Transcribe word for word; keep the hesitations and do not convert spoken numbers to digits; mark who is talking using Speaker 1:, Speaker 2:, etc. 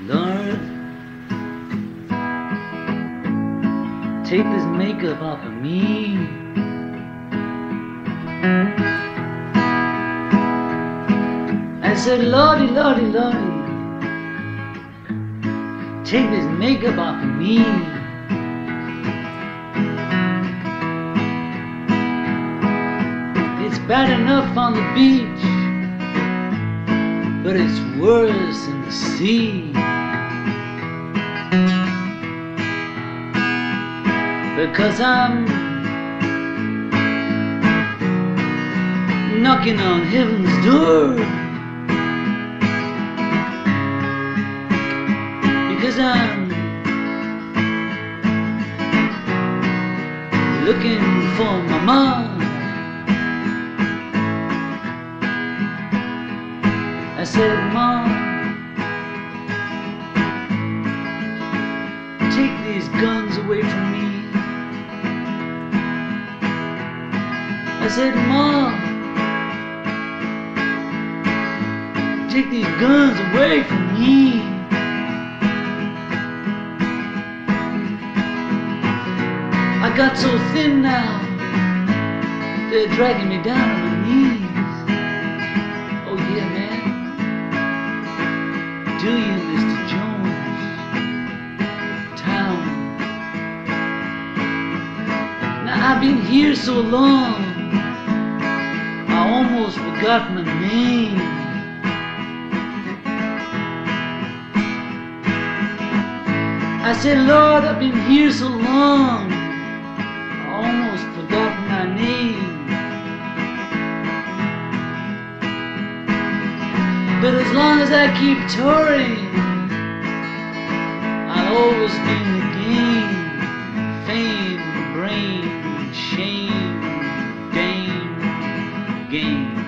Speaker 1: Lord, take this makeup off of me. I said, Lordy, Lordy, Lordy, take this makeup off of me. It's bad enough on the beach, but it's worse in the sea. Because I'm knocking on heaven's door. Because I'm looking for my mom. I said, Mom, take these guns away from me. I said, Mom, take these guns away from me. I got so thin now, they're dragging me down on my knees. Oh yeah, man. Do you, Mister Jones? Town. Now I've been here so long, I almost forgot my name. I said, Lord, I've been here so long, I almost forgot my name. But as long as I keep touring, I'll always be in the game. Fame, brain, shame, dame, game.